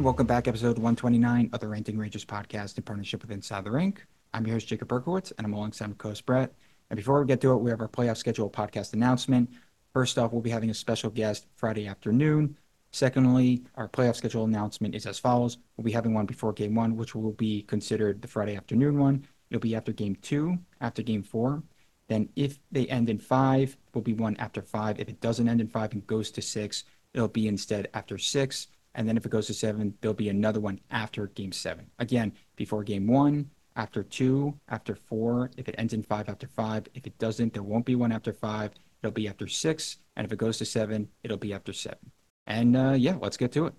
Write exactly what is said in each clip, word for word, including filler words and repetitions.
welcome back, episode one twenty-nine of the Ranting Rangers podcast in partnership with Inside the Rink. I'm your host, Jacob Berkowitz, and I'm alongside my co-host, Brett. And before we get to it, we have our playoff schedule podcast announcement. First off, we'll be having a special guest Friday afternoon. Secondly, our playoff schedule announcement is as follows. We'll be having one before game one, which will be considered the Friday afternoon one. It'll be after game two, after game four. Then if they end in five, will be one after five. If it doesn't end in five and goes to six, it'll be instead after six. And then if it goes to seven, there'll be another one after game seven. Again, before game one, after two, after four. If it ends in five, after five. If it doesn't, there won't be one after five. It'll be after six. And if it goes to seven, it'll be after seven. And uh, yeah, let's get to it.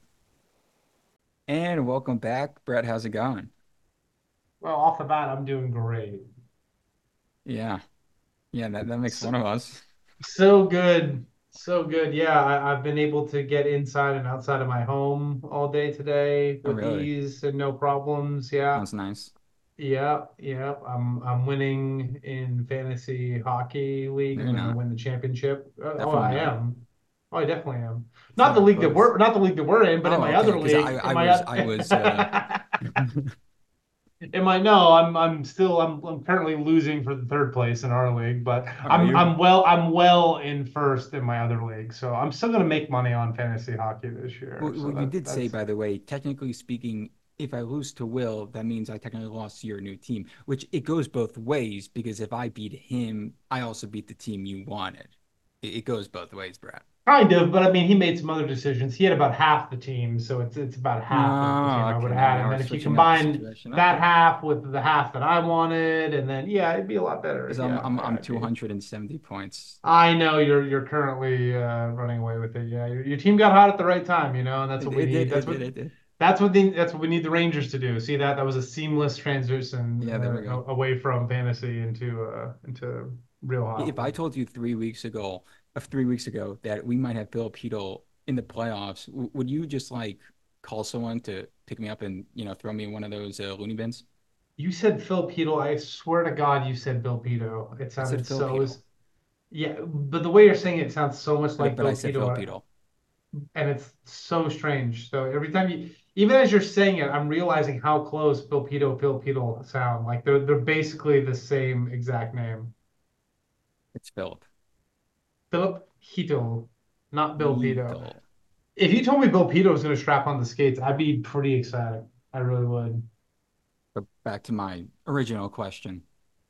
And welcome back, Brett. How's it going? Well, off the bat, I'm doing great. Yeah, yeah, that, that makes So, one of us. so good. So good. Yeah, I, I've been able to get inside and outside of my home all day today Oh, with really? ease and no problems. Yeah. Sounds nice. Yeah, yeah. I'm I'm winning in fantasy hockey league. No, I'm you're gonna not. win the championship. Uh, oh, Definitely I not. am. Oh, I definitely am. It's Not not the even league that close. we're not the league that we're in, but in Oh, my okay. other Because I, league, in I my was, I was, uh, other Am I no, I'm I'm still I'm I'm currently losing for the third place in our league, but are I'm you? I'm well I'm well in first in my other league. So I'm still gonna make money on fantasy hockey this year. Well, So well, you that did say, that's by the way, technically speaking, if I lose to Will, that means I technically lost to your new team, which it goes both ways because if I beat him, I also beat the team you wanted. It, it goes both ways, Brad. kind of, but I mean he made some other decisions. He had about half the team, so it's it's about half of the team Oh, I would okay. have Now, had. now And we're then if you switching up the combine situation. that Okay. half with the half that I wanted, and then yeah, it'd be a lot better. Because I'm, Yeah, I'm, yeah, I'm it'd be. two hundred seventy points. I know you're you're currently uh, running away with it. Yeah, your, your team got hot at the right time, you know, and that's It, what we it did, need. it That's did, what it did. that's what the that's what we need the Rangers to do. See that that was a seamless transition Yeah, there we uh, go. away from fantasy into uh, into real If I hockey. told you three weeks ago, of three weeks ago, that we might have Filipino in the playoffs, w would you just like call someone to pick me up and you know throw me in one of those uh, loony bins? You said Phil Pito. I swear to God, you said Bill Pito. It I said sounded so Filipino, is yeah, but the way you're saying it sounds so much but like but I Bill said Pito, Filipino. and it's so strange. So every time you, even as you're saying it, I'm realizing how close Bill Pito, Phil Pito sound. Like they're they're basically the same exact name. It's Philip. Philip Hito, not Bill Pito. Ito. If you told me Bill Pito was going to strap on the skates, I'd be pretty excited. I really would. But back to my original question.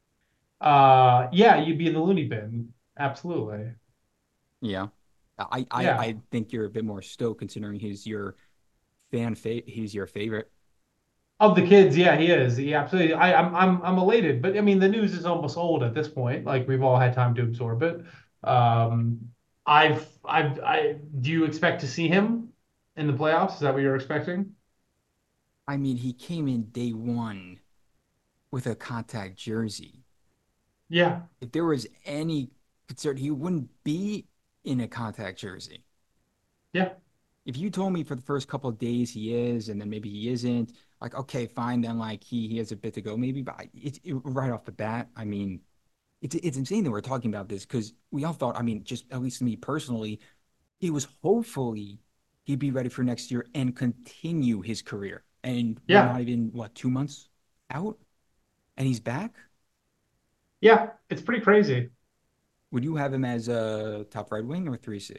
Uh, yeah, you'd be in the loony bin. Absolutely. Yeah, I I Yeah. I think you're a bit more stoked considering he's your fan fa he's your favorite. Of the kids, yeah, he is. He absolutely. I, I'm, I'm, I'm elated. But I mean, the news is almost old at this point. Like we've all had time to absorb it. Um, I've, I've, I. Do you expect to see him in the playoffs? Is that what you're expecting? I mean, he came in day one with a contact jersey. Yeah. If there was any concern, he wouldn't be in a contact jersey. Yeah. If you told me for the first couple of days he is, and then maybe he isn't, like okay, fine, then like he he has a bit to go maybe. But it's it, right off the bat. I mean, it's it's insane that we're talking about this because we all thought. I mean, just at least me personally, it was hopefully he'd be ready for next year and continue his career. And we're Yeah. not even what two months out, and he's back. Yeah. It's pretty crazy. Would you have him as a top right wing or three C?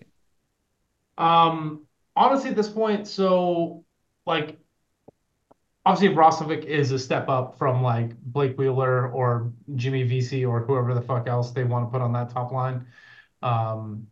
Um, honestly, at this point, so like obviously Brozovic is a step up from like Blake Wheeler or Jimmy Vesey or whoever the fuck else they want to put on that top line. Um,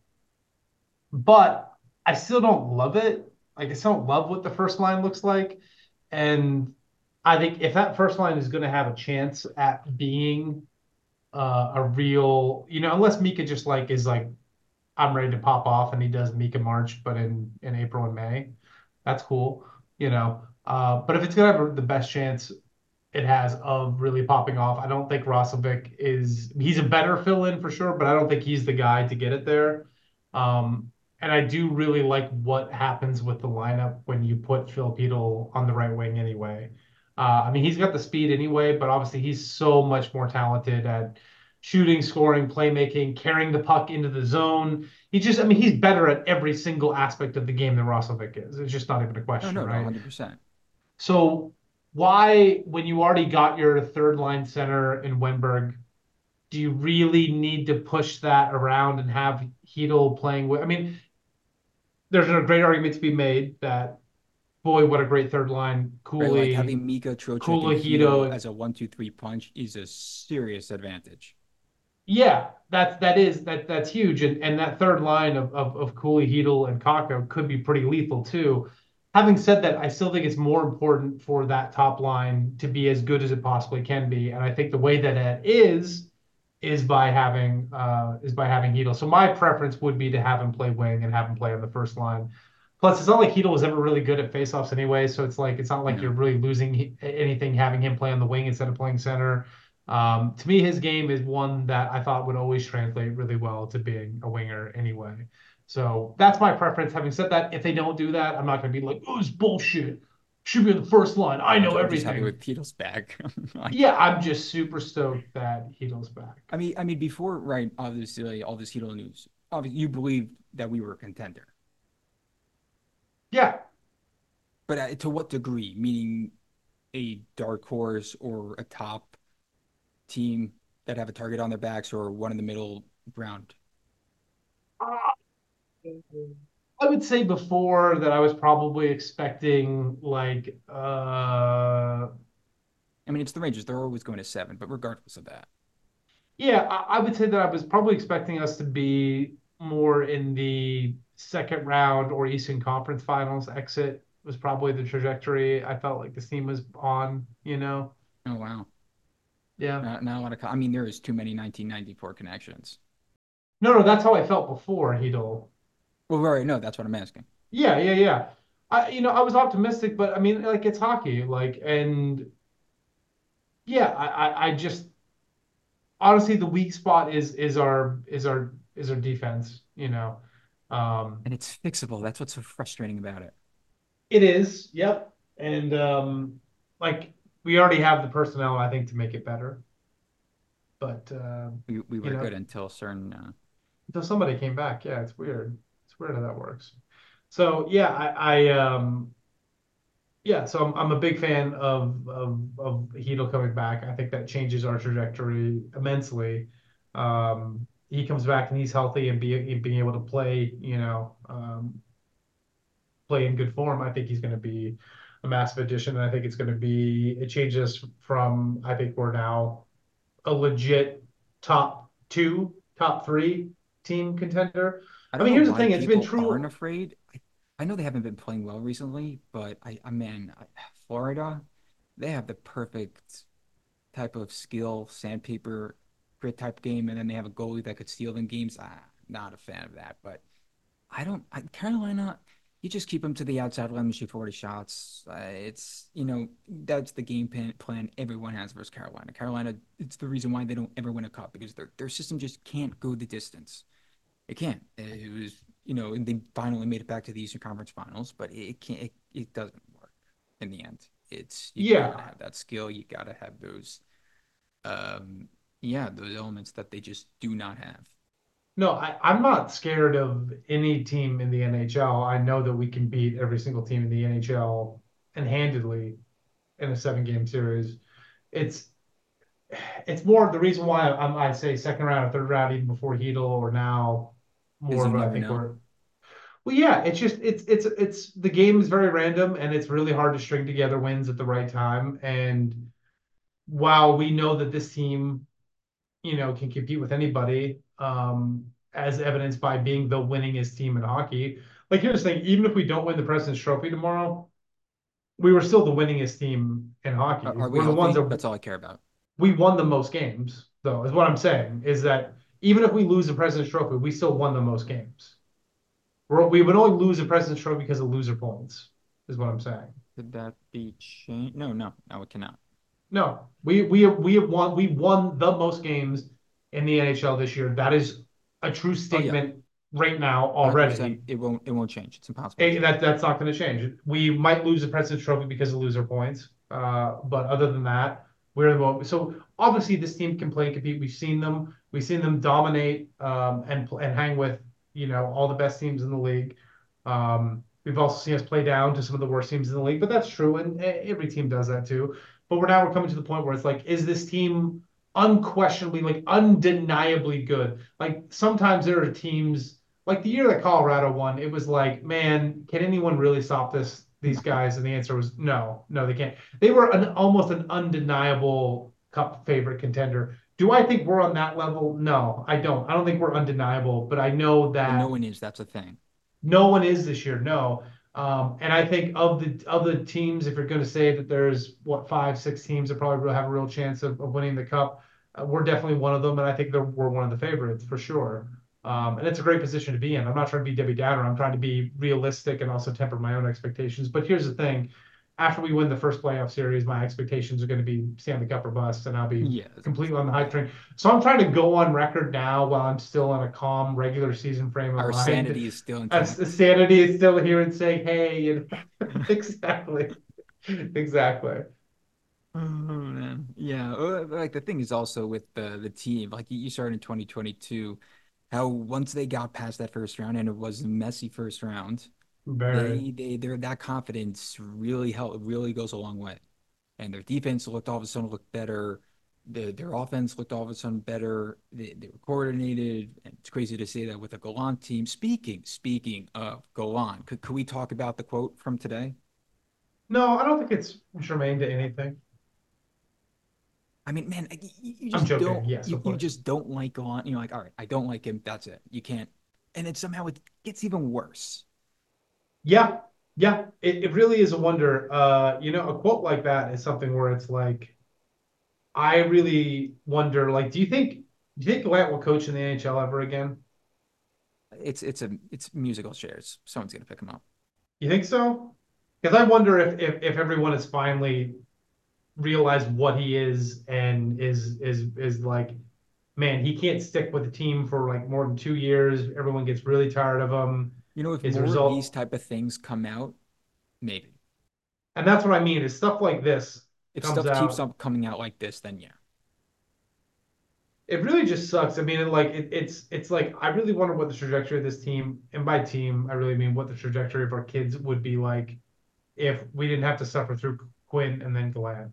but I still don't love it. Like I still don't love what the first line looks like. And I think if that first line is going to have a chance at being uh, a real, you know, unless Mika just like is like I'm ready to pop off and he does Mika March, but in in April and May, that's cool, you know. Uh, but if it's gonna have the best chance it has of really popping off, I don't think Rosovic is. He's a better fill-in for sure, but I don't think he's the guy to get it there. Um, and I do really like what happens with the lineup when you put Phil Pedal on the right wing anyway. Uh, I mean, he's got the speed anyway, but obviously he's so much more talented at shooting, scoring, playmaking, carrying the puck into the zone. He just, I mean, he's better at every single aspect of the game than Roslovic is. It's just not even a No, question, no, no, right? one hundred percent. So why, when you already got your third line center in Wenberg, do you really need to push that around and have Hedel playing with? I mean, there's a great argument to be made that boy, what a great third line, Right? Like Cooley, having Mika, Trocheck, and Cooley, Hedo Hedel. as a one, two, three punch is a serious advantage. Yeah, that's that is that that's huge, and and that third line of of, of Cooley, Hedel, and Kaka could be pretty lethal too. Having said that, I still think it's more important for that top line to be as good as it possibly can be, and I think the way that it is is by having uh is by having Hedel. So my preference would be to have him play wing and have him play on the first line. Plus, it's not like Hedel was ever really good at faceoffs anyway, so it's like it's not like you're No. really losing anything having him play on the wing instead of playing center. Um, to me, his game is one that I thought would always translate really well to being a winger anyway. So that's my preference. Having said that, if they don't do that, I'm not going to be like, oh, it's bullshit. Should be in the first line. I I'm, know ju- I'm just happy everything. with Hedo's back. Like, Yeah, I'm just super stoked that Hedo's back. I mean, I mean, before, right, obviously, all this Hedo news, obviously, you believed that we were a contender. Yeah. But uh, to what degree? Meaning a dark horse or a top team that have a target on their backs or one in the middle ground. I would say before that I was probably expecting like uh I mean, it's the Rangers. They're always going to seven, but regardless of that. yeah, I, I would say that I was probably expecting us to be more in the second round or Eastern Conference Finals exit was probably the trajectory I felt like this team was on, you know? Oh, wow. Yeah. Not, not a lot of, I mean, there is too many nineteen ninety-four connections. No, no, that's how I felt before Hedel. Well, right. No, that's what I'm asking. Yeah, yeah, yeah. I, you know, I was optimistic, but I mean, like it's hockey, like, and yeah, I, I, I just honestly the weak spot is is our is our is our defense, you know. Um, And it's fixable. That's what's so frustrating about it. It is, yep. And um, like we already have the personnel, I think, to make it better. But uh, We, we you were good know, until certain, uh, until somebody came back, yeah, it's weird. It's weird how that works. So yeah, I, I um yeah, so I'm I'm a big fan of of of Heedle coming back. I think that changes our trajectory immensely. Um, he comes back and he's healthy and be, being able to play, you know, um, play in good form, I think he's going to be a massive addition. And I think it's going to be, it changes from, I think we're now a legit top two, top three team contender. I I don't mean, know here's the why thing, it's been people aren't true. afraid. I, I know they haven't been playing well recently, but I, I mean, Florida, they have the perfect type of skill, sandpaper, grit type game, and then they have a goalie that could steal them games. I'm not a fan of that, but I don't. I, Carolina, you just keep them to the outside, let them shoot forty shots. Uh, it's you know that's the game plan, plan everyone has versus Carolina. Carolina, it's the reason why they don't ever win a cup because their their system just can't go the distance. It can't. It was you know and they finally made it back to the Eastern Conference Finals, but it can't. It, it doesn't work in the end. It's you gotta Yeah. have that skill. You gotta have those um, yeah, those elements that they just do not have. No, I, I'm not scared of any team in the N H L. I know that we can beat every single team in the N H L and handedly in a seven game series. It's it's more of the reason why I'm, I say second round or third round, even before Heedle or now Because more you of a, I never think know. we're, well, yeah, it's just, it's, it's, it's, the game is very random and it's really hard to string together wins at the right time. And while we know that this team, you know, can compete with anybody, um, as evidenced by being the winningest team in hockey, like here's the thing, even if we don't win the President's Trophy tomorrow, we were still the winningest team in Are, hockey. are we We're the ones healthy? that That's all I care about. we won the most games, though, is what I'm saying. Is that even if we lose the President's Trophy, we still won the most games. We're, we would only lose the President's Trophy because of loser points, is what I'm saying. Could that be changed? No, no, no, it cannot. No, we we we have won we won the most games in the N H L this year. That is a true Oh yeah, statement right now one hundred percent. already. It won't. It won't change. It's impossible to Eh, change. that that's not going to change. We might lose the President's Trophy because of loser points, uh, but other than that, We're the mo- so obviously this team can play and compete. We've seen them. We've seen them dominate um, and pl- and hang with you know all the best teams in the league. Um, we've also seen us play down to some of the worst teams in the league, but that's true, and e- every team does that too. But we're now we're coming to the point where it's like, is this team unquestionably, like undeniably good? Like sometimes there are teams like the year that Colorado won, it was like, man, can anyone really stop this? These No, guys, and the answer was no, no, they can't. They were an almost an undeniable cup favorite contender. Do I think we're on that level? No, I don't. I don't think we're undeniable, but I know well, no that one is. That's a thing. no one is this year. No. Um, and I think of the of the teams, if you're going to say that there's what five, six teams that probably will have a real chance of, of winning the cup, uh, we're definitely one of them, and I think that we're one of the favorites for sure. Um, and it's a great position to be in. I'm not trying to be Debbie Downer. I'm trying to be realistic and also temper my own expectations. But here's the thing: after we win the first playoff series, my expectations are going to be Stanley Cup or bust, and I'll be Yeah, completely on the hype train. So I'm trying to go on record now while I'm still in a calm regular season frame of our mind. sanity is still As intact. sanity is still here and saying, hey, you know, exactly. Exactly. Oh man, yeah. uh, Like the thing is also with the the team, like you you started in twenty twenty-two, how once they got past that first round and it was a messy first round, Very. they they their that confidence really help really goes a long way. And their defense looked all of a sudden looked better. The, their offense looked all of a sudden better. They, they were coordinated. And it's crazy to say that with a Golan team. Speaking speaking of Golan, could could we talk about the quote from today? No, I don't think it's germane to anything. I mean, man, you, you I'm just joking. don't Yes, you, of you course. just don't like Golan. You're like, all right, I don't like him. That's it. You can't. And then somehow it gets even worse. Yeah. Yeah. It, it really is a wonder. Uh, you know, a quote like that is something where it's like, I really wonder, like, do you think do you think Gallant will coach in the N H L ever again? It's it's a it's musical chairs. Someone's gonna pick him up. You think so? Because I wonder if, if if everyone has finally realized what he is and is is is like, man, he can't stick with the team for like more than two years. Everyone gets really tired of him. You know, if As a more of these result, type of things come out, maybe. and that's what I mean is stuff like this If comes stuff keeps out. up coming out like this, then yeah. It really just sucks. I mean, it, like it, it's it's like I really wonder what the trajectory of this team, and by team, I really mean what the trajectory of our kids would be like if we didn't have to suffer through Quinn and then Glad.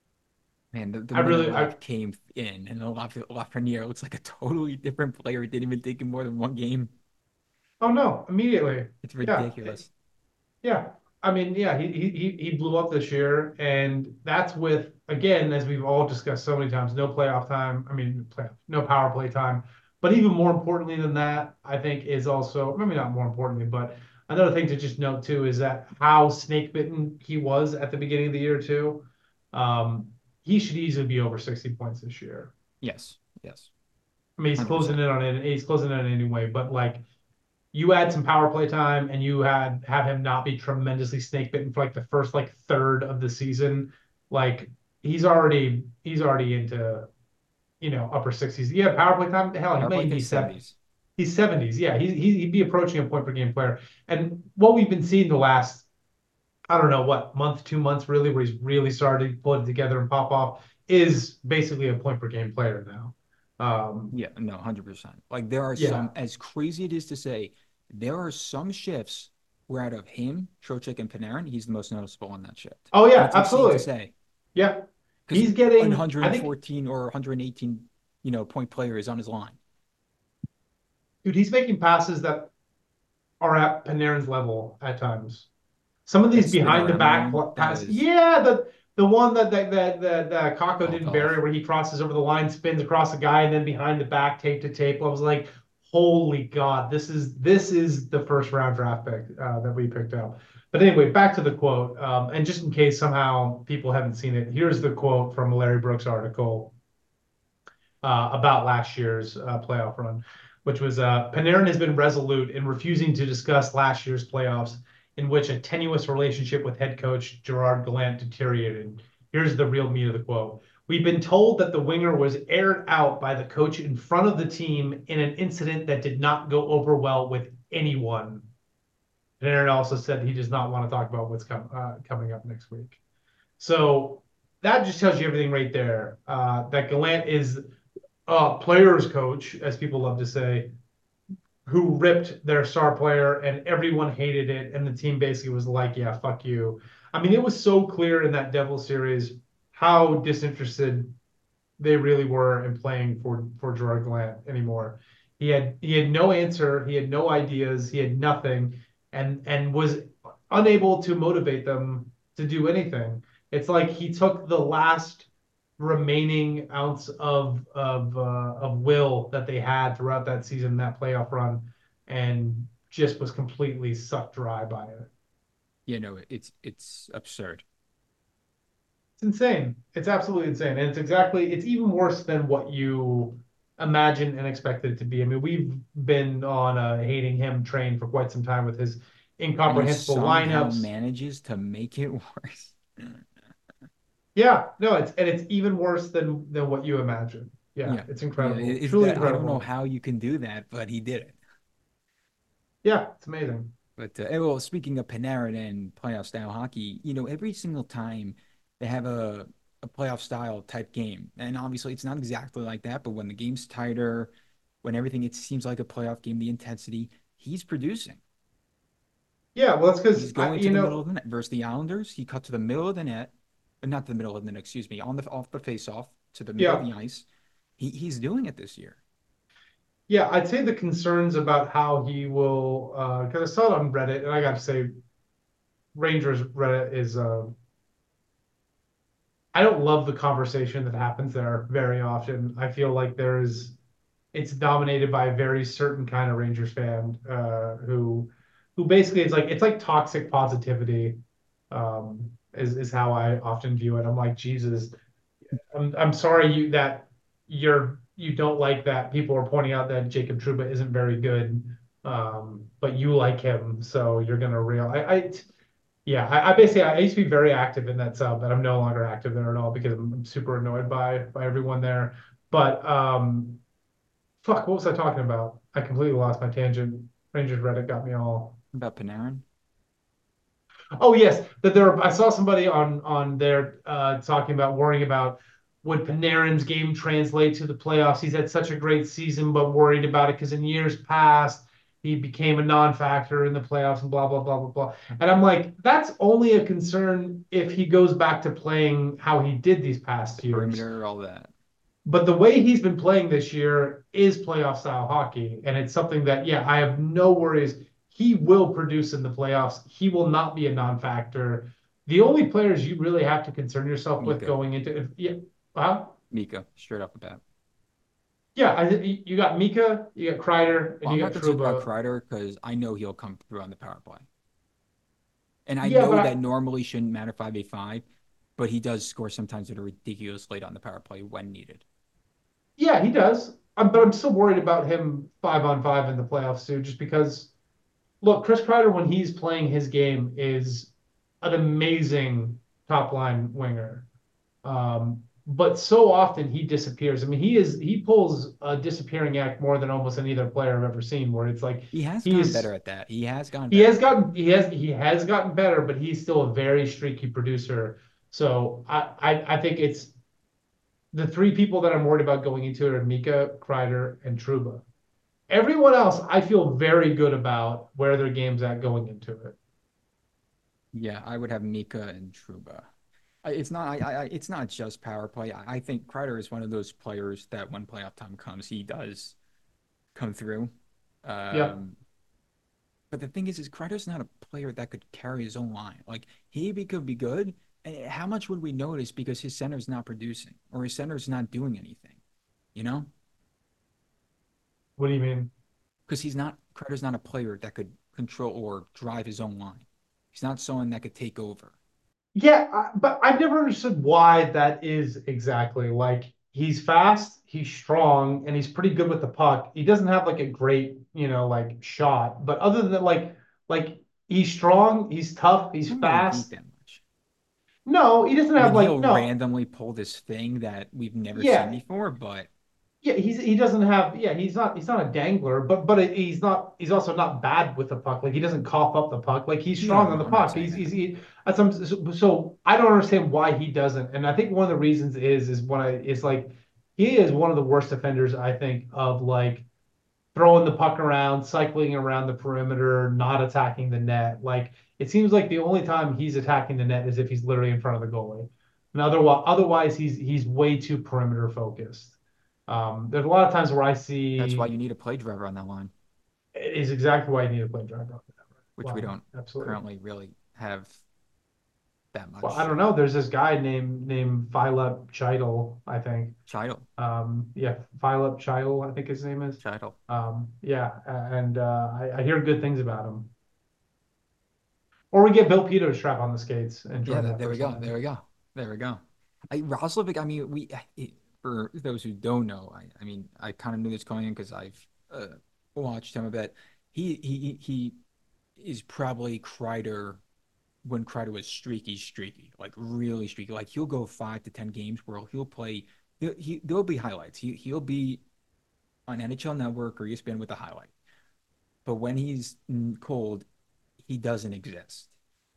Man, the, the I minute really, I Laf came in and Laf Lafreniere looks like a totally different player. It didn't even take him more than one game. oh no, immediately, It's yeah, ridiculous. yeah. I mean, yeah, he he he blew up this year, and that's with again, as we've all discussed so many times, no playoff time. I mean, playoff, no power play time. But even more importantly than that, I think is also maybe not more importantly, but another thing to just note too is that how snake bitten he was at the beginning of the year too. Um, he should easily be over sixty points this year. Yes, yes, I mean, he's closing one hundred percent. in on it. He's closing in anyway, but like you add some power play time and you had have him not be tremendously snake bitten for like the first like third of the season, like he's already he's already into you know upper sixties. Yeah, power play time. Hell, he Power may play even be takes set. seventies. He's seventies. Yeah, he, he he'd be approaching a point per game player. And what we've been seeing the last I don't know what month, two months really, where he's really started to pull it together and pop off, is basically a point per game player now. Um, Yeah, no, one hundred percent. Like there are yeah. some, as crazy it is to say, there are some shifts where out of him, Trocheck, and Panarin, he's the most noticeable on that shift. Oh And yeah, it's insane to absolutely. say Yeah. because He's getting, I think one fourteen or one eighteen, you know, point player is on his line. dude, he's making passes that are at Panarin's level at times. Some of That these spin behind the around back one, that pass, was yeah, the the one that that that that, that Kako called didn't bury off. where he crosses over the line, spins across the guy, and then behind the back, tape to tape. I was like, holy God, this is this is the first round draft pick uh, that we picked up. But anyway, back to the quote. Um, and just in case somehow people haven't seen it, here's the quote from a Larry Brooks article uh, about last year's uh, playoff run, which was uh, Panarin has been resolute in refusing to discuss last year's playoffs, in which a tenuous relationship with head coach Gerard Gallant deteriorated. Here's the real meat of the quote. We've been told that the winger was aired out by the coach in front of the team in an incident that did not go over well with anyone. Panarin also said he does not want to talk about what's com- uh, coming up next week. So that just tells you everything right there. Uh, that Gallant is a player's coach, as people love to say, who ripped their star player and everyone hated it. And the team basically was like, yeah, fuck you. I mean, it was so clear in that Devil series how disinterested they really were in playing for, for Gerard Gallant anymore. He had he had no answer, he had no ideas, he had nothing, and and was unable to motivate them to do anything. It's like he took the last remaining ounce of of uh, of will that they had throughout that season, that playoff run, and just was completely sucked dry by it. You know, it's it's absurd. It's insane. It's absolutely insane, and it's exactly it's even worse than what you imagined and expected it to be. I mean, we've been on a hating him train for quite some time with his And he incomprehensible somehow lineups. manages to make it worse. Yeah, no, it's and it's even worse than than what you imagine. Yeah, Yeah. it's Yeah. incredible, Is truly that I don't know incredible. how you can do that, but he did it. Yeah, it's amazing. But uh, eh, well, speaking of Panarin and playoff style hockey, you know, every single time they have a a playoff style type game, and obviously it's not exactly like that, but when the game's tighter, when everything it seems like a playoff game, the intensity, he's producing. Yeah, well, it's because He's I, going to you the middle know, of the net versus the Islanders. He cut to the middle of the net, uh, not the middle of the net, excuse me, on the off the face off to the middle of yeah, the ice. He he's doing it this year. yeah. I'd say the concerns about how he will, uh, because I saw it on Reddit, and I got to say, Rangers Reddit is uh, I don't love the conversation that happens there very often. I feel like there's it's dominated by a very certain kind of Rangers fan uh, who who basically it's like it's like toxic positivity um, is is how I often view it. I'm like Jesus, I'm I'm sorry you that you're you don't like that people are pointing out that Jacob Trouba isn't very good, um, but you like him, so you're gonna real I, I yeah, I, I basically I used to be very active in that sub, but I'm no longer active there at all because I'm, I'm super annoyed by by everyone there. But um, fuck, what was I talking about? I completely lost my tangent. Rangers Reddit got me all. About Panarin. Oh yes, that there. I saw somebody on on there uh, talking about worrying about would Panarin's game translate to the playoffs. He's had such a great season, but worried about it because in years past he became a non-factor in the playoffs and blah blah blah blah blah. And I'm like, that's only a concern if he goes back to playing how he did these The past years. perimeter, all that. But the way he's been playing this year is playoff style hockey. And it's something that, yeah, I have no worries. He will produce in the playoffs. He will not be a non factor. The only players you really have to concern yourself with Mika. going into, if, yeah, huh? Mika, straight off the bat. Yeah, I, you got Mika, you got Kreider, and Well, I'm you not got concerned about Truba. Kreider because I know he'll come through on the power play. And I Yeah, but know that I, normally shouldn't matter five v five, but he does score sometimes at a ridiculous late on the power play when needed. yeah, he does. Um, but I'm still worried about him five on five in the playoffs too, just because look, Chris Kreider, when he's playing his game, is an amazing top line winger. Um, but so often he disappears. I mean, he is he pulls a disappearing act more than almost any other player I've ever seen. Where it's like He has gotten better he's at that. He has gotten he better has at that. gotten he has he has gotten better, but he's still a very streaky producer. So I I, I think it's the three people that I'm worried about going into it are Mika, Kreider, and Truba. Everyone else, I feel very good about where their game's at going into it. Yeah, I would have Mika and Truba. I- It's not. I, I. It's not just power play. I, I think Kreider is one of those players that when playoff time comes, he does come through. Yeah. Um, but the thing is, is Kreider's not a player that could carry his own line. Like he be, could be good. And how much would we notice because his center's not producing or his center's not doing anything? You know, What do you mean? because he's not. Kreider's not a player that could control or drive his own line. He's not someone that could take over. Yeah, I- but I've never understood why that is exactly. Like he's fast, he's strong, and he's pretty good with the puck. He doesn't have like a great, you know, like shot, but other than like like he's strong, he's tough, he's Not really deep fast. that much. No, he doesn't I have mean, like he'll no. randomly pull this thing that we've never seen Yeah, before, but. Yeah, he's he doesn't have yeah he's not he's not a dangler, but but he's not he's also not bad with the puck. Like he doesn't cough up the puck. Like he's No, strong on no, the I'm not puck. saying He's that. he's he, that's some so, so I don't understand why he doesn't. And I think one of the reasons is is when I is like he is one of the worst defenders I think of like throwing the puck around, cycling around the perimeter, not attacking the net. Like it seems like the only time he's attacking the net is if he's literally in front of the goalie. And otherwise, otherwise he's he's way too perimeter focused. Um, there's a lot of times where I That's why see you need a play driver on that line, is exactly why you need to play drive up that which we line. don't Absolutely. currently really have that Well, I much. don't know. There's this guy named named Philip Chidel, I think. Chital, Um, yeah, Philip Chidel, I think his name is. Chital. Um, yeah, and uh, I, I hear good things about him. Or we get Bill Peter to strap on the skates and Yeah, join th- that there we first go. There line. we go. There we go. I, Roslovic, I mean, we, it, for those who don't know, I, I mean, I kind of knew this going in because I've uh, watched him a bit. He, he, he is probably Kreider when Kreider was streaky, streaky, like really streaky. Like he'll go five to ten games where he'll play. He, he there'll be highlights. He he'll be on N H L Network or E S P N with a highlight. But when he's cold, he doesn't exist.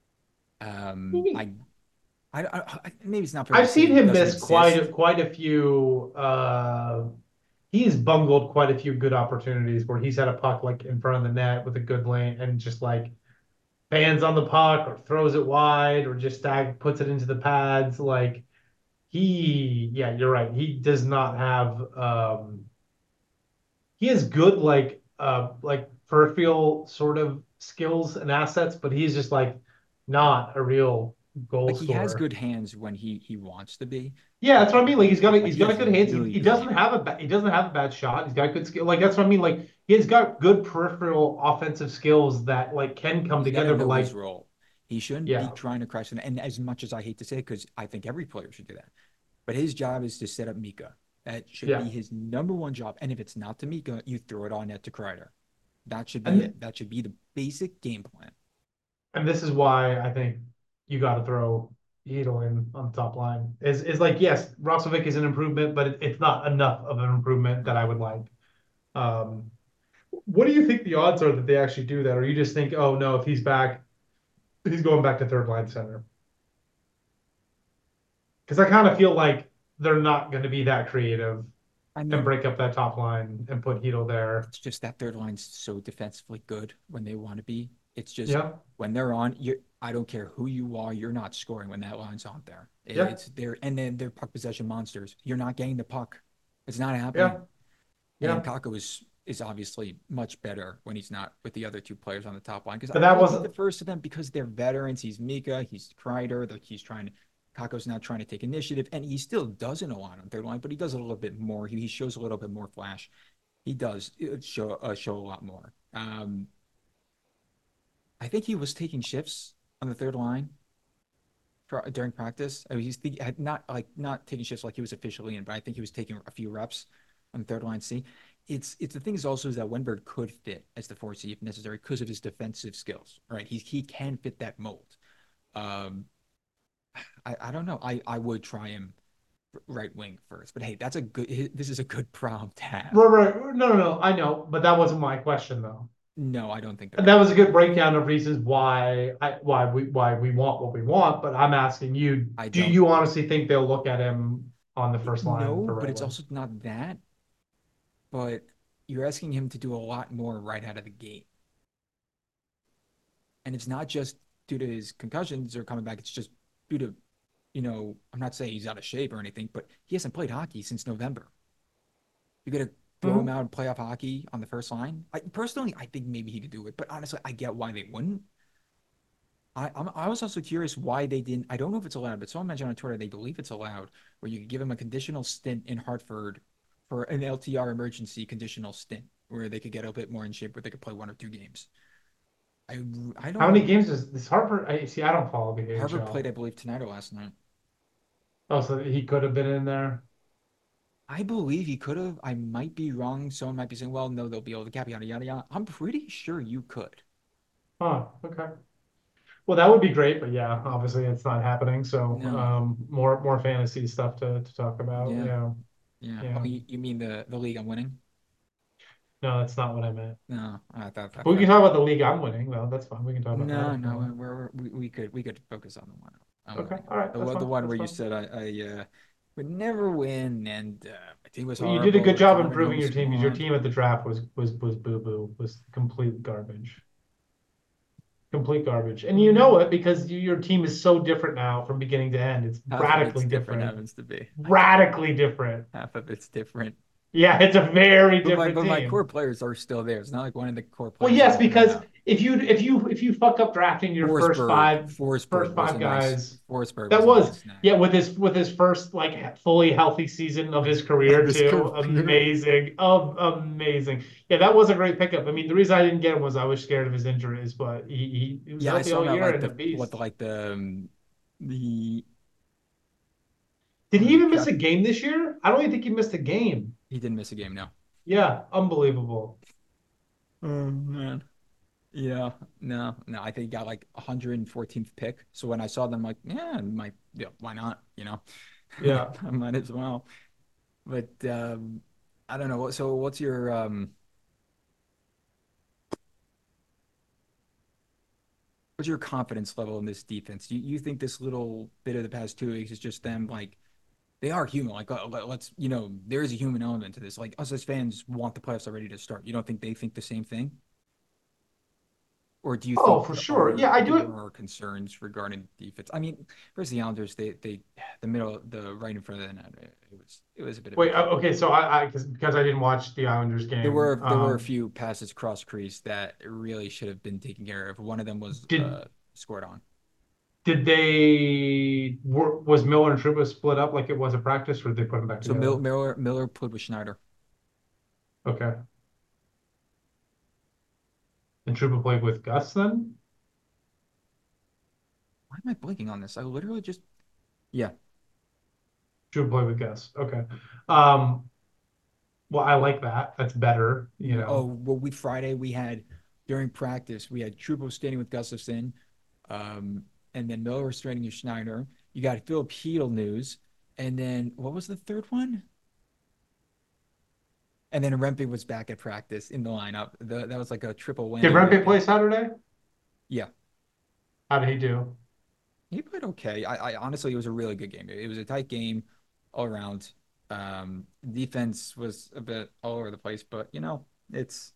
Um, I I, I, I maybe it's not fair to I've say seen he him doesn't miss quite a, exist. quite a few. Uh, he's bungled quite a few good opportunities where he's had a puck like in front of the net with a good lane and just like bands on the puck or throws it wide or just stag puts it into the pads. Like he, yeah, you're right. He does not have. Um, he has good like uh like peripheral sort of skills and assets, but he's just like not a real goal Like he has scorer. good hands when he he wants to be. Yeah, Like that's he, what I mean. Like he he's got a, like he's he got has good hands. He, really he good doesn't hands. have a ba- he doesn't have a bad shot. He's got good skill. Like that's what I mean. Like he's got good peripheral offensive skills that like can come He's got to together. But know his like role. He shouldn't be yeah, trying to crush it. And as much as I hate to say it, because I think every player should do that, but his job is to set up Mika. That should yeah, be his number one job. And if it's not to Mika, you throw it on net to Kreider. That should be and it. That should be the basic game plan. and this is why I think you got to throw Hedel in on the top line. Is is like yes, Roslovic is an improvement, but it, it's not enough of an improvement that Right. I would like. Um, what do you think the odds are that they actually do that, or you just think, oh no, if he's back, he's going back to third line center? Because I kind of feel like they're not going to be that creative I and mean, break up that top line and put Hedo there. it's just that third line's so defensively good when they want to be. It's just Yeah, when they're on, you I don't care who you are, you're not scoring when that line's on there. yeah, It's there, and then they're puck possession monsters. You're not getting the puck. It's not yeah, happening. And yeah. Kako is is obviously much better when he's not with the other two players on the top line because But I that feel like he wasn't. defers to them because they're veterans. He's Mika, he's Kreider, that he's trying to. Kako's not trying to take initiative, and he still doesn't a lot on third line, but he does a little bit more. He, he shows a little bit more flash. He does uh, show uh, show a lot more. Um, I think he was taking shifts on the third line for, during practice. I mean, he's the, had not like not taking shifts like he was officially in, but I think he was taking a few reps on the third line C. It's it's the thing is also is that Wenberg could fit as the four C if necessary because of his defensive skills. Right, he he can fit that mold. Um, I I don't know. I I would try him right wing first, but hey, that's a good. This is a good problem to have. Right, right. No, no, no. I know, but that wasn't my question though. No, I don't think they're And that gonna was a do that. good breakdown of reasons why I why we why we want what we want. But I'm asking you, I do don't. you honestly think they'll look at him on the first line No, for but right it's wing? also not that. But you're asking him to do a lot more right out of the gate. And it's not just due to his concussions or coming back. It's just due to, you know, I'm not saying he's out of shape or anything, but he hasn't played hockey since November. You're gonna throw him Mhm. out and playoff hockey on the first line. I personally, I think maybe he could do it, but honestly, I get why they wouldn't. I I'm, I was also curious why they didn't. I don't know if it's allowed, but someone mentioned on Twitter they believe it's allowed, where you could give him a conditional stint in Hartford for an L T R emergency conditional stint, where they could get a bit more in shape, where they could play one or two games. I I How many don't. games is this Harvard? I see. I don't follow the Harvard played, A H L. I believe, tonight or last night. Oh, so he could have been in there. I believe he could have. I might be wrong. Someone might be saying, "Well, no, they'll be able to cap yada yada yada." I'm pretty sure you could. Huh. Okay. Well, that would be great, but yeah, obviously it's not happening. So No, um, more more fantasy stuff to to talk about. yeah. Yeah. Yeah. Oh, Yeah. you, you mean the the league I'm winning? No, that's not what I meant. No, I thought that But we can that. talk about the league I'm winning, though. That's fine. We can talk about that No, if you no, want. we're, we're, we we could we could focus on the one I'm Okay. winning. All right. The That's one the fine. one That's where you fine. said I I uh, would never win and uh, my team was Well, you did a horrible. good Our job team went improving home your team because your squad. team at the draft was was was boo boo, was complete garbage, complete garbage. And you know Mm. it because you, your team is so different now from beginning to end. It's Half of it's radically different different, happens to be. I can't. radically different. Half of it's different. Yeah, it's a very But my different but my core team. players are still there. It's not like one of the core Well, players is yes, wilding because out. if you if you if you fuck up drafting your first Forsberg, five Forsberg first was a five nice guys, Forsberg that was a was nice snag. yeah with his with his first like fully healthy season of his Of career his too. career. Amazing, of amazing. Yeah, that was a great pickup. I mean, the reason I didn't get him was I was scared of his injuries, but he he, he was Yeah, I healthy saw all him at year like and a the what the beast. like the um, the Did what he was it? even miss Cup. a game this year? I don't even think he missed a game. He didn't miss a game, no. Yeah, unbelievable. Oh man. Yeah, no, no. I think he got like one hundred fourteenth pick. So when I saw them, like, yeah, might, yeah, why not? You know, Yeah. I might as well. But um, I don't know. So what's your um, what's your confidence level in this defense? You you think this little bit of the past two weeks is just them like they are human. Like uh, let- let's you know there is a human element to this. Like us as fans want the playoffs already to start. You don't think they think the same thing? Or do you Oh, think for there sure. are Yeah, I do there it. are concerns regarding defense? I mean, versus the Islanders, they they the middle the right in front of the net. It was it was a bit of a Wait, uh, joke. okay, so I, I, because because I didn't watch the Islanders There game. were there were a Um, few passes cross crease that really should have been taken care of. One of them was did uh scored on. did they were, was Miller and Trouba split up like it was a practice, or did they put them back So Mil- together? Miller Miller played with Schneider. Okay, and Trouba played with Gus then. Why am I blinking on this? I literally just yeah. Trouba played with Gus. Okay. Um, well, I like that. That's better, you Yeah. Oh know. well, we Friday we had during practice we had Trupo standing with Gustafson, um, and then Miller was standing with Schneider. You got Philip Heedle news, and then what was the third one? And then Rempe was back at practice in the lineup. The, that was like a triple Did whammy Rempe with play it. Saturday? Yeah, How did he do? he played okay. I, I honestly, it was a really good game. It was a tight game all around. Um, defense was a bit all over the place, but you know, it's.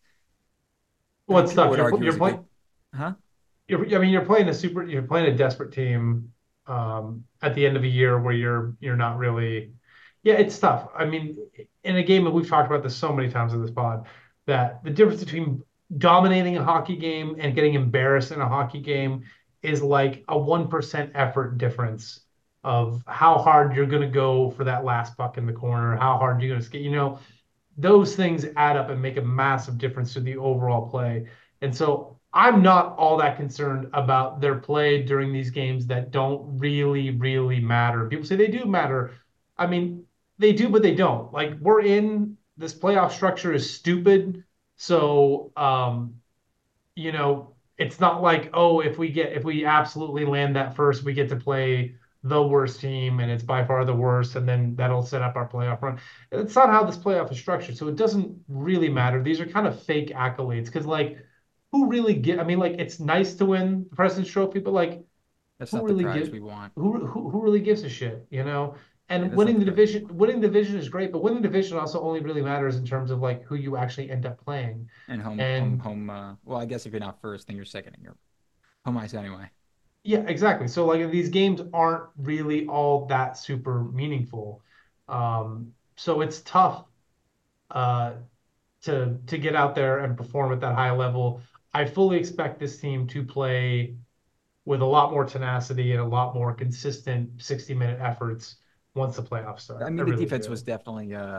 I think What people stuff? would You're argue it you're was a good, playing. huh? You're, I mean, you're playing a super. You're playing a desperate team um, at the end of a year where you're you're not really. Yeah, it's tough. I mean, in a game, and we've talked about this so many times in this pod, that the difference between dominating a hockey game and getting embarrassed in a hockey game is like a one percent effort difference of how hard you're going to go for that last puck in the corner, how hard you're going to skate. You know, those things add up and make a massive difference to the overall play. And so I'm not all that concerned about their play during these games that don't really, really matter. People say they do matter. I mean, they do, but they don't. Like we're in this playoff structure is stupid. So um, you know, it's not like, oh, if we get if we absolutely land that first, we get to play the worst team and it's by far the worst, and then that'll set up our playoff run. It's not how this playoff is structured, so it doesn't really matter. These are kind of fake accolades because, like, who really get? I mean, like, it's nice to win the President's Trophy, but like, That's who not the really prize give we want. who who who really gives a shit, you know? Yeah, And that's not winning the the prize we division, want. winning the division is great, but winning the division also only really matters in terms of like who you actually end up playing. And home, home, And home. Uh, well, I guess if you're not first, then you're second in your home ice anyway. yeah, exactly. So like these games aren't really all that super meaningful. Um, so it's tough uh, to to get out there and perform at that high level. I fully expect this team to play with a lot more tenacity and a lot more consistent sixty minute efforts once the playoffs I start. I mean, the really defense was do. definitely uh,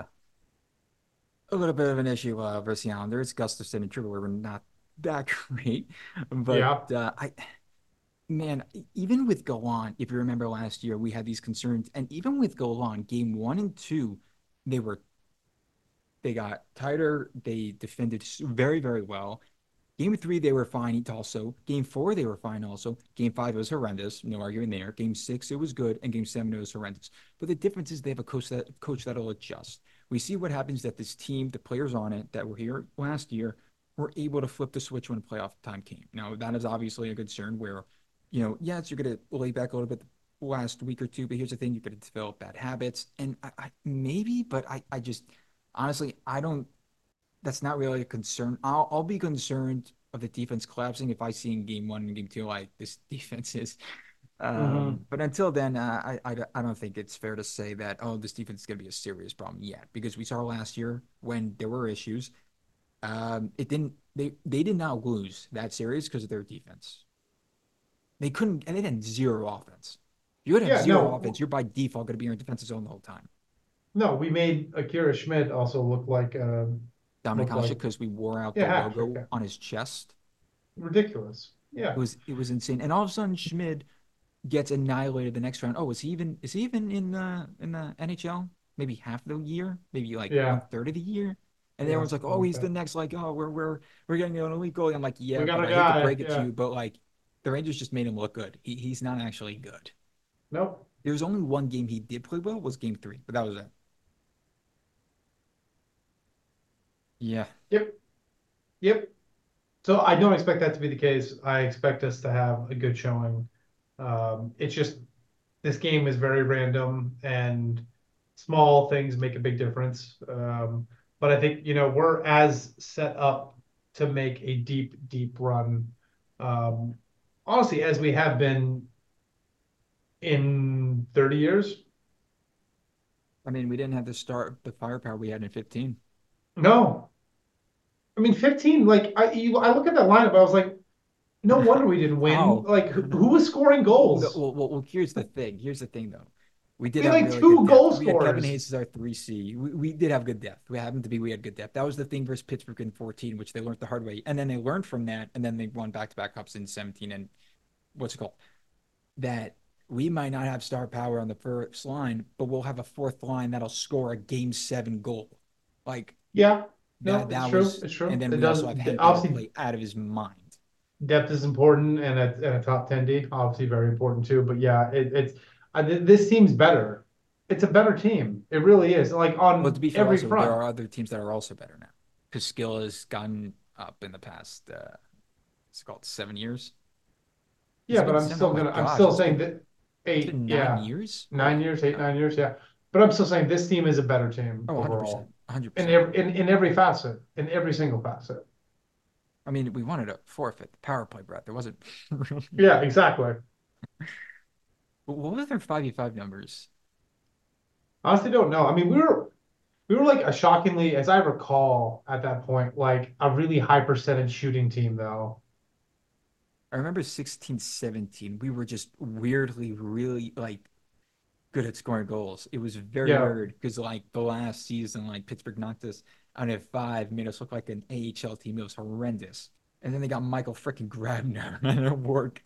a little bit of an issue uh, versus the Islanders. Gustafson and Trudeau were not that great, but Yeah. uh, I man, e- even with Golan, if you remember last year, we had these concerns, and even with Golan, game one and two, they were they got tighter. They defended very very well. Game three, they were fine also. Game four, they were fine also. Game five was horrendous, no arguing there. Game six, it was good, and game seven, it was horrendous. But the difference is they have a coach that coach that'll adjust. we see what happens that this team, the players on it that were here last year, were able to flip the switch when playoff time came. Now, that is obviously a concern where, you know, yes, you're going to lay back a little bit the last week or two, but here's the thing, you're going to develop bad habits. And I, I maybe, but I, I just, honestly, I don't, that's not really a concern. I'll, I'll be concerned of the defense collapsing if I see in game one and game two, like this defense is. Mm-hmm. Um, but until then, uh, I, I, I don't think it's fair to say that, oh, this defense is going to be a serious problem yet, because we saw last year when there were issues. Um, it didn't, they, they did not lose that series because of their defense. They couldn't, and they had zero offense. You would have Yeah, zero no, offense. You're by default going to be in your defensive zone the whole time. no, we made Akira Schmidt also look like uh, Dominic look Hasek, like because we wore out the yeah, hat trick. logo Yeah. on his chest. Ridiculous. It Yeah. was it was insane. And all of a sudden, Schmid gets annihilated the next round. Oh, is he even is he even in the in the N H L? Maybe half the year, maybe like one Yeah. third of the year. And Yeah. everyone's like, "Oh, Like he's the that. next like, oh, we're we're we're getting an elite goalie." I'm like, We "Yeah, got but a I hate to guy. break it to Yeah. you, but like, the Rangers just made him look good. He he's not actually good. Nope. There was only one game he did play well, was game three, but that was it. Yeah, Yep. Yep. So I don't expect that to be the case. I expect us to have a good showing. Um, it's just this game is very random and small things make a big difference. Um, but I think, you know, we're as set up to make a deep, deep run. Um, honestly, as we have been in thirty years. I mean, we didn't have the start the firepower we had in fifteen. No, I mean fifteen. Like I, you, I look at that lineup. I was like, no wonder we didn't win. How? Like who, who was scoring Well, no, goals? well, well, well, here's the thing. Here's the thing, though. We I did mean, have like really good two depth. goal We had Kevin scorers. Hayes as our three C. We, we did have good depth. We happened to be, we had good depth. That was the thing versus Pittsburgh in fourteen, which they learned the hard way. And then they learned from that, and then they won back-to-back cups in seventeen. And what's it called? That we might not have star power on the first line, but we'll have a fourth line that'll score a game seven goal. Like Yeah, that, no, it's that true. was, It's and true. then It we does. also have Hank that'll Obviously, play out of his mind. depth is important, and a, and a top ten D obviously very important too. But yeah, it, it's uh, this team's better. It's a better team. It really is. Like Well, to on be fair, every also there front. are other teams that are also better now because skill has gotten up in the past. Uh, it's called seven years. Has Yeah, it but been I'm seven? Oh still my gonna. I'm gosh, still it's saying been that it's eight. been nine Yeah, years. nine Holy years, eight, cow! nine years. Yeah, but I'm still saying this team is a better team Oh, one hundred percent, overall one hundred in percent. every in, in every facet, in every single facet. I mean, we wanted to forfeit the power play, Brett. There wasn't. Yeah, exactly. What were their five v five numbers? Honestly, don't know. I mean, we were we were like a shockingly, as I recall, at that point, like a really high percentage shooting team, though. I remember sixteen, seventeen. We were just weirdly, really like good at scoring goals. It was very Yeah. weird because like the last season, like Pittsburgh knocked us out at five, made us look like an A H L team. It was horrendous. And then they got Michael freaking Grabner and it worked.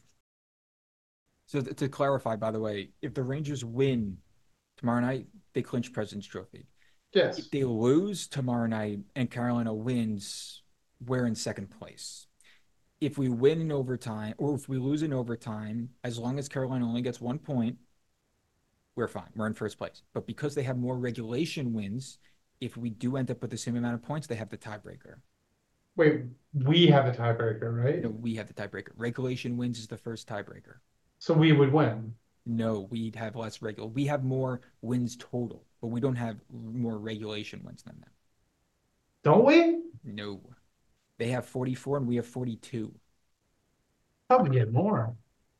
So th- to clarify, by the way, if the Rangers win tomorrow night, they clinch President's Trophy. If Yes. they lose tomorrow night and Carolina wins, we're in second place. If we win in overtime, or if we lose in overtime, as long as Carolina only gets one point, we're fine. We're in first place. But because they have more regulation wins, if we do end up with the same amount of points, they have the tiebreaker. Wait, we have a tiebreaker, No, right? we have the tiebreaker. Regulation wins is the first tiebreaker. So we would win. No, we'd have less regular. We have more wins total, but we don't have more regulation wins than them. Don't we? No, they have forty-four and we have forty-two. Thought we get more.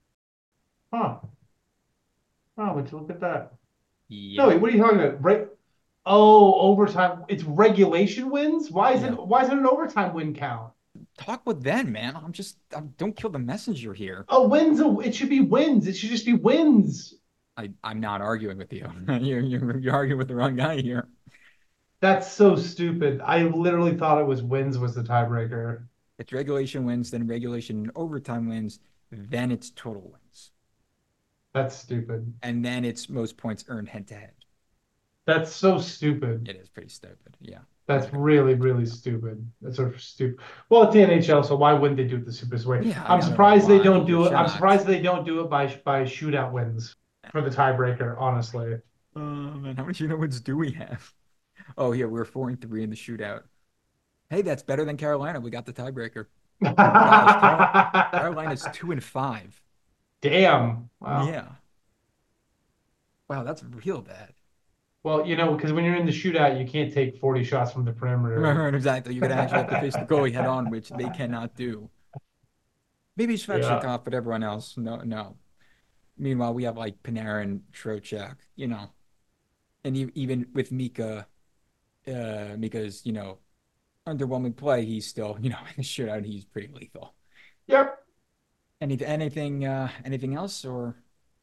Huh. Oh, would you look at that? No, Yep. wait, what are you talking about? Right? Oh, overtime. It's regulation wins? Why isn't Yeah. why isn't an overtime win count? Talk with them, man. I'm just, I'm, don't kill the messenger here. A win's a it should be wins. It should just be wins. I, I'm not arguing with you. You're, you're, you're arguing with the wrong guy here. That's so stupid. I literally thought it was wins was the tiebreaker. It's regulation wins, then regulation and overtime wins, then it's total wins. That's stupid. And then it's most points earned head to head. That's so stupid. It is pretty stupid. Yeah. I'm That's not gonna really, argue with really you. stupid. That's sort of stupid. Well, it's the N H L, so why wouldn't they do it the stupidest way? Yeah, I, I'm I don't know surprised they why don't you're do it. I'm shocked. surprised they don't do it by by shootout wins for the tiebreaker, honestly. Um, and how many unit wins do we have? Oh, here we're four and three in the shootout. Hey, that's better than Carolina. We got the tiebreaker. Oh gosh, Carol Carolina's two and five. Damn. Wow. Yeah. Wow, that's real bad. Well, you know, because when you're in the shootout, you can't take forty shots from the perimeter. Remember exactly. You're gonna actually have to face the goalie head on, which they cannot do. Maybe Yeah. Svechnikov, but everyone else, no, no. Meanwhile, we have like Panarin, Trocheck, you know, and e- even with Mika, uh, Mika's, you know, underwhelming play, he's still, you know, in the shootout, he's pretty lethal. Yep. Any anything uh anything else or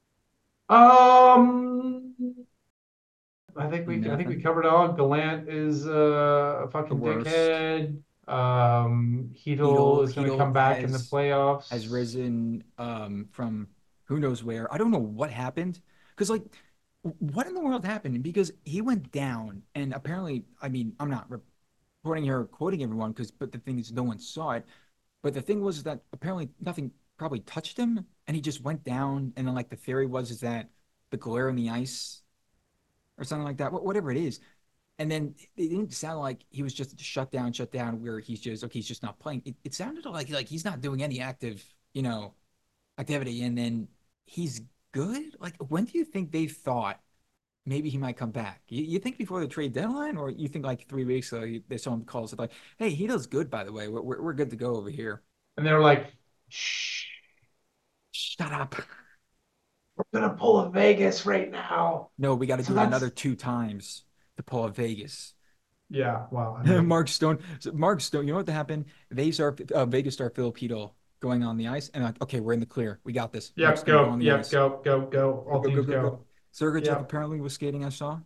Um, I think we I think we nothing? covered it all. Gallant is uh, a The fucking worst. dickhead. Um, Heedle Heedle is going to Heedle come back in the has has playoffs. risen um from who knows where. I don't know what happened because like what in the world happened? Because he went down and apparently, I mean, I'm not reporting here or quoting everyone because but the thing is no one saw it. But the thing was that apparently nothing probably touched him and he just went down and then like the theory was is that the glare in the ice or something like that, whatever it is. And then it didn't sound like he was just shut down, shut down, where he's just okay, he's just not playing. It, it sounded like like he's not doing any active, you know, activity, and then he's good. Like, when do you think they thought maybe he might come back? You, you think before the trade deadline, or you think like three weeks ago they saw him calls it like, hey, he does good by the way. We're we're, we're good to go over here. And they were like, shh, Shut up. we're going to pull a Vegas right now. No, we got to So do it another that's, two times to pull a Vegas. yeah, well, I mean, Mark Stone. Mark Stone. You know what happened? They start uh, Vegas start Filipino going on the ice, and like, okay, we're in the clear. We got this. Mark yep, Stone go go, on the yep, ice. go, go, go. Go All go go teams go go. go. Sergachev Yep, apparently was skating. I saw.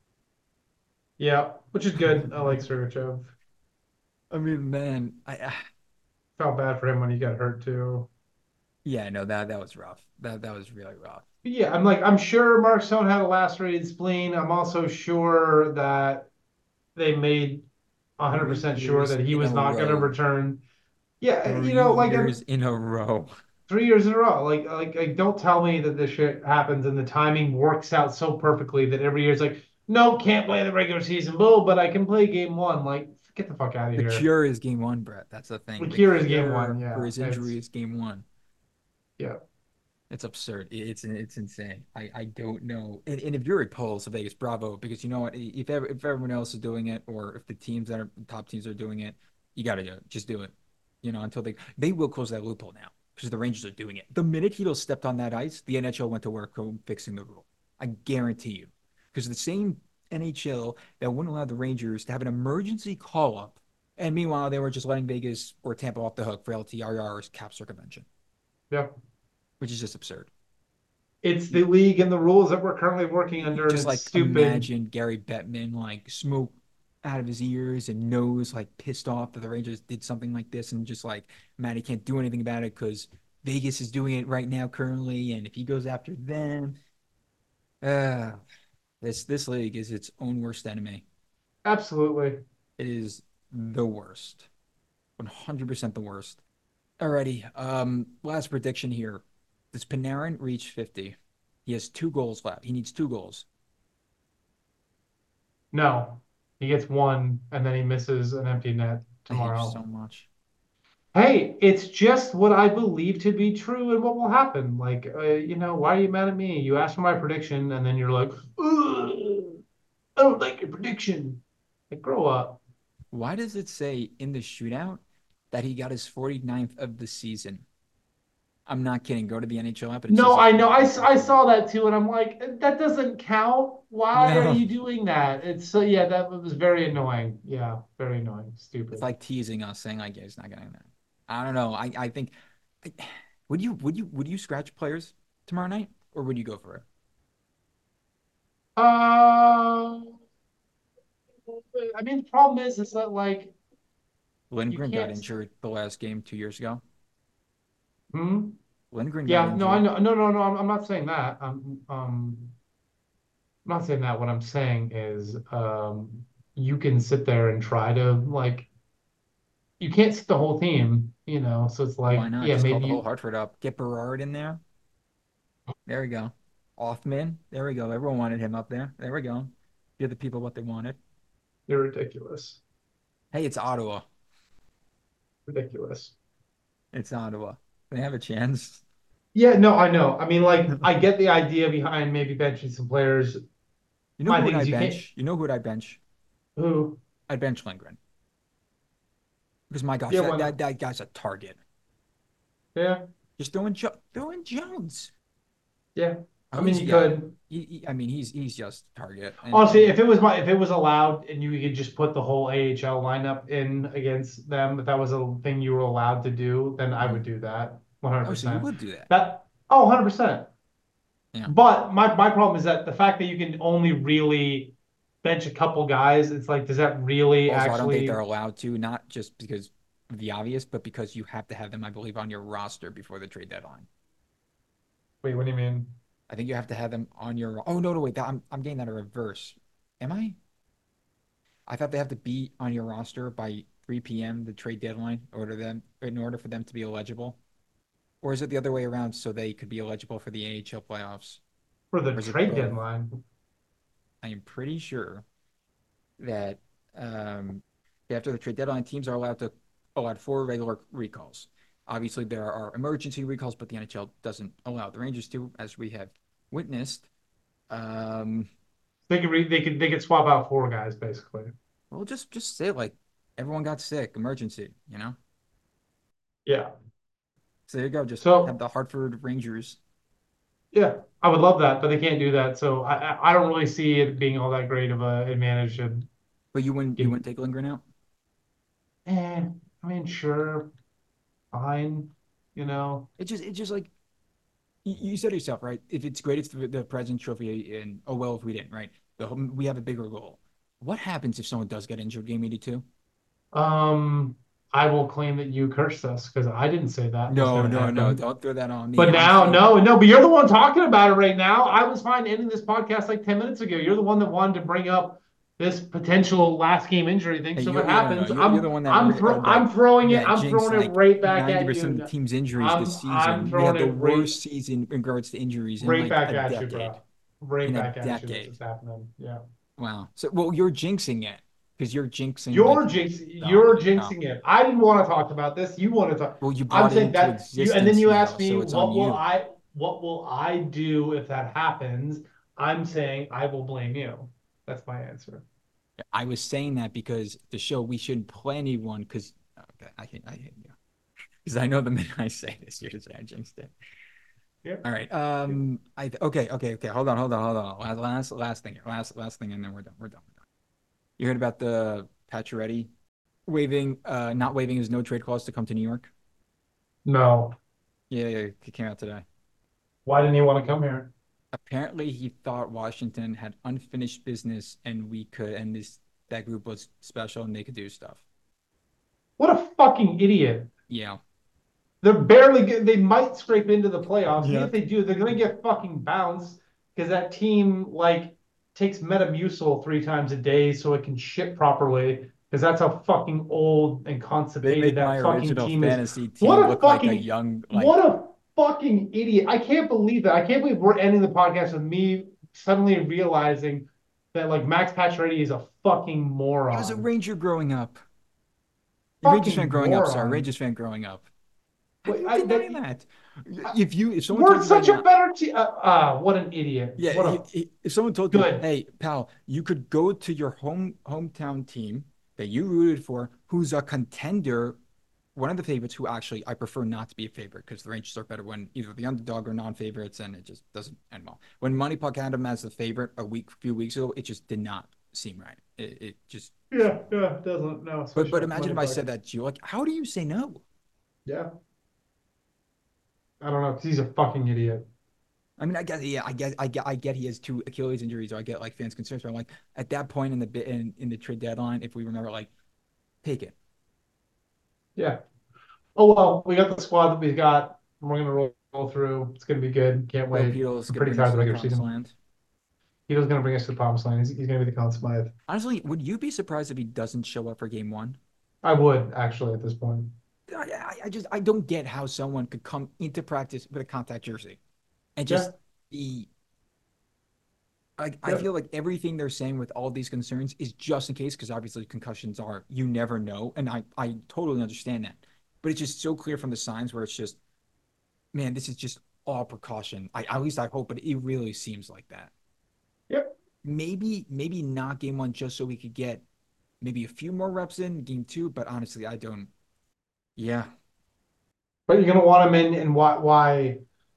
yep, which is good. I like Sergachev. I mean, man, I, I Felt bad for him when he got hurt too. yeah, no, that that was rough. That that was really rough. But yeah, I'm like, I'm sure Mark Stone had a lacerated spleen. I'm also sure that they made Three one hundred percent sure years that he in a was not going to row. return. Yeah, you Three know, like I'm years in a row. three years in a row. Like, like, like, don't tell me that this shit happens and the timing works out so perfectly that every year it's like, no, can't play the regular season, bull, but I can play game one. Like, get the fuck out of The here. cure is game one, Brett. That's the thing. Like, The here is game one. cure for Yeah, his injury it's is game one. yeah, It's absurd. It's it's insane. I, I don't know. And, and if you're at Pulse of Vegas, bravo, because you know what? If ever, if everyone else is doing it, or if the teams that are top teams are doing it, you got to do it. Just do it. You know, until they they will close that loophole now because the Rangers are doing it. The minute Hito stepped on that ice, the N H L went to work on fixing the rule. I guarantee you, because the same N H L that wouldn't allow the Rangers to have an emergency call up, and meanwhile they were just letting Vegas or Tampa off the hook for L T I R's cap circumvention, yeah. which is just absurd. It's the league and the rules that we're currently working under, and Just it's like stupid. imagine Gary Bettman like smoke out of his ears and nose like pissed off that the Rangers did something like this and just like man he can't do anything about it because Vegas is doing it right now currently and if he goes after them uh this this league is its own worst enemy. Absolutely. It is the worst. one hundred percent the worst. Alrighty, um last prediction here. Does Panarin reach fifty? He has two goals left. He needs two goals. No, he gets one and then he misses an empty net I hate you so tomorrow. much. Hey, it's just what I believe to be true and what will happen. Like, uh, you know, why are you mad at me? You asked for my prediction and then you're like, "Ugh, I don't like your prediction." Like, grow up. Why does it say in the shootout that he got his forty-ninth of the season? I'm not kidding. Go to the N H L app, but it says No, his I know. I, forty-ninth s- of the I season. saw that too, and I'm like, that doesn't count. Why are No, you doing that? It's so, yeah, that was very annoying. Yeah, very annoying. it's Stupid. like teasing us, saying like, yeah, he's not getting that. I don't know. I, I think would you would you would you scratch players tomorrow night or would you go for it? Uh, I mean, the problem is, is that like you Lindgren got can't. injured the last game two years ago. Hmm? Lindgren got Yeah, no, I injured. know. No, no, no. I'm, I'm not saying that. I'm, um, I'm not saying that. What I'm saying is, um, you can sit there and try to like, you can't sit the whole team, you know. So it's Why like, not? yeah, Just call maybe the whole you. Hartford up. Get Berard in there. There we go. Othman. There we go. Everyone wanted him up there. There we go. Give the people what they wanted. You're ridiculous. Hey, it's Ottawa. Ridiculous. It's Ottawa. They have a chance. Yeah, no, I know. I mean, like, I You get the idea behind maybe benching some players. know My who would thing I is you can't. bench? You know who would I bench? Who? I'd bench Lindgren. Because my gosh, Yeah, why that, that, not? that guy's a target. Yeah, Just throwing jo throwing Jones. yeah. I Oh, mean, he's you yeah. could. He, he- I mean, he's he's just target. And Honestly, and if it was my if it was allowed and you could just put the whole A H L lineup in against them, if that was a thing you were allowed to do, then I would mhm. do that Oh, so you one hundred percent. would do that? That oh, one hundred percent. Yeah. But my my problem is that the fact that you can only really bench a couple guys, it's like, does that really Also, I don't think they're actually allowed to, not just because of the obvious, but because you have to have them, I believe, on your roster before the trade deadline. wait, what do you mean? I think you have to have them on your. Oh no, no, wait. That, I'm I'm getting that in reverse. Am I? I thought they have to be on your roster by three p m the trade deadline, in order them in order for them to be eligible. Or is it the other way around so they could be eligible for the A H L playoffs? For the Or is it trade both? deadline? I am pretty sure that um, after the trade deadline, teams are allowed to allowed four regular recalls. Obviously, there are emergency recalls, but the N H L doesn't allow the Rangers to, as we have witnessed. Um, They could re, they could they could swap out four guys basically. well, just just say like everyone got sick, emergency, you know. Yeah. So there you go. Just have So the Hartford Rangers. yeah, I would love that, but they can't do that. So I I I don't really see it being all that great of a advantage. And But you wouldn't you give, wouldn't take Lindgren out? eh, I mean, sure, fine, you know. It just it's just like you, you said yourself, right? If it's great, it's the, the President's Trophy, and oh well, if we didn't, right? The, we have a bigger goal. What happens if someone does get injured game eighty-two? Um, I will claim that you cursed us because I didn't say that was No, going to no, no. happen. Don't throw that on me. But I'm now, saying no, no, but you're the one talking about it right now. I was fine ending this podcast like ten minutes ago. You're the one that wanted to bring up this potential last game injury thing. hey, So if you're it you no, no. happens, You're, you're I'm the one that I'm uh, thro that I'm throwing it, that I'm jinxed throwing it like right back ninety at percent of the you. team's injuries this I'm I'm season. We throwing had the it right worst season in regards to injuries in right like back a at you, decade. bro. Right In a back at you. That's decade. what's happening. Yeah. Wow. So, well, you're jinxing it because you're jinxing like You're jinxing no, you're no. jinxing it. I didn't want to talk about this. You want to talk. Well, you I'm brought it saying into that you and then existence you now, asked me so it's on what will you. I what will I do if that happens? I'm saying I will blame you. That's my answer. I was saying that because the show we shouldn't play anyone because okay, I hate I hate you because I know the minute I say this, you're just I jinxed it. Yep. All right. Yep. Um. I okay. Okay. Okay. Hold on. Hold on. Hold on. Last last last thing. Last last thing, and then we're done. We're done. We're done. You heard about the Pacioretty waiving, uh, not waiving his no trade clause to come to New York? No. Yeah, yeah, it came out today. Why didn't he want to come here? Apparently, he thought Washington had unfinished business, and we could, and this that group was special, and they could do stuff. What a fucking idiot. Yeah. They're barely get, they might scrape into the playoffs. And if Yep. they do, they're gonna get fucking bounced because that team like takes Metamucil three times a day so it can shit properly. Because that's how fucking old and They constipated make my that fucking original team is. fantasy What team a look like a fucking young, like, what a fucking idiot. I can't believe that. I can't believe we're ending the podcast with me suddenly realizing that like Max Pacioretty is a fucking he was a moron. Ranger growing up. A Rangers fan Fucking growing up, sorry, moron. Rangers fan growing up. How Wait, can you I deny that that? I, If you, if someone told we're you right such a now, better team. Uh, uh, what an idiot. yeah, What a he, if someone told you, good. hey, pal, you could go to your home hometown team that you rooted for, who's a contender, one of the favorites, who actually I prefer not to be a favorite because the Rangers are better when either the underdog or non-favorites, and it just doesn't end well. When Money Puck had him as the favorite a week, few weeks ago, it just did not seem right. It, it just, Yeah, yeah, doesn't no, but especially but not imagine money if I puck. said that to you, like, how do you say no? Yeah, I don't know because he's a fucking idiot. I mean, I get, yeah, I get, I get, I get he has two Achilles injuries, or I get like fans' concerns, but I'm like, at that point in the bit in, in the trade deadline, if we remember, like, take it. Yeah. Oh well, we got the squad that we've got. We're gonna roll, roll through. It's gonna be good. Can't Bill wait. Pito is I'm going to pretty bring tired us of the to the regular promised season. land. He was gonna bring us to the promised land. He's, he's gonna be the Conn Smythe. Honestly, would you be surprised if he doesn't show up for game one? I would actually at this point. I, I, I just, I don't get how someone could come into practice with a contact jersey and Yeah. just be I, I Yep. feel like everything they're saying with all these concerns is just in case, because obviously concussions are, you never know. And I, I totally understand that. But it's just so clear from the signs where it's just, man, this is just all precaution. I at least I hope, but it really seems like that. Yep. Maybe, maybe not game one just so we could get maybe a few more reps in game two, but honestly, I don't. Yeah, But you're gonna want him in, and why? Why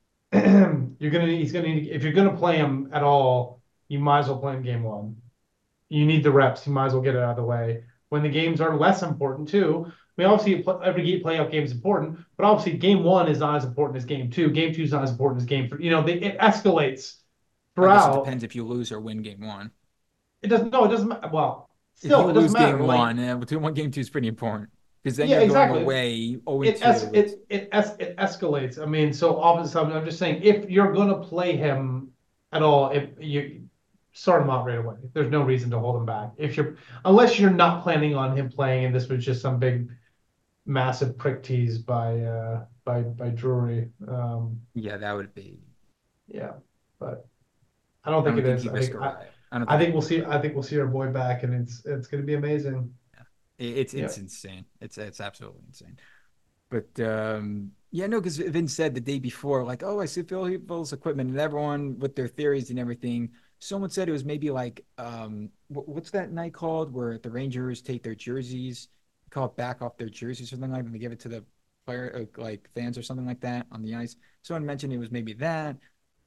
you're gonna he's gonna need if you're gonna play him at all, you might as well play him game one. You need the reps. You might as well get it out of the way. When the games are less important too. I mean, obviously every playoff game is important, but obviously game one is not as important as game two. Game two is not as important as game three. You know, they, it escalates I guess it throughout. depends if you lose or win game one. It doesn't. No, it doesn't matter. Well, If you still, it doesn't lose matter. game Like, one, eh, two one game two is pretty important because then yeah, you're going exactly. away zero and It es two. It's it it es it escalates. I mean, so obviously, I'm, I'm just saying, if you're gonna play him at all, if you start him out right away, there's no reason to hold him back. If you're unless you're not planning on him playing, and this was just some big massive prick tease by uh by by Drury. Um, yeah, that would be. yeah, but I don't I think don't it think is. he I risk think a I riot. I don't I think he think we'll risk a see. riot. I think we'll see our boy back, and it's it's gonna be amazing. Yeah. It's Yeah. it's insane. It's it's absolutely insane. But um, yeah, no, because Vince said the day before, like, oh, I see Phil Phil's equipment, and everyone with their theories and everything. Someone said it was maybe like, um, wh- what's that night called where the Rangers take their jerseys, call it back off their jerseys or something like that, and they give it to the player, uh, like fans or something like that on the ice. Someone mentioned it was maybe that,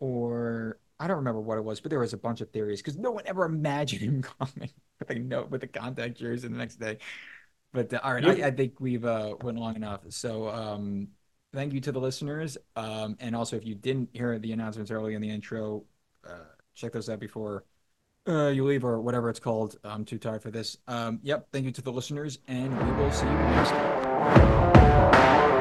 or I don't remember what it was, but there was a bunch of theories because no one ever imagined him coming with a note with a contact jersey the next day. But uh, all right, I, Yep. I think we've uh, went long enough. So um, thank you to the listeners. Um, and also, if you didn't hear the announcements early in the intro, uh, check those out before uh, you leave or whatever it's called. I'm too tired for this. Um, yep. Thank you to the listeners, and we will see you next time.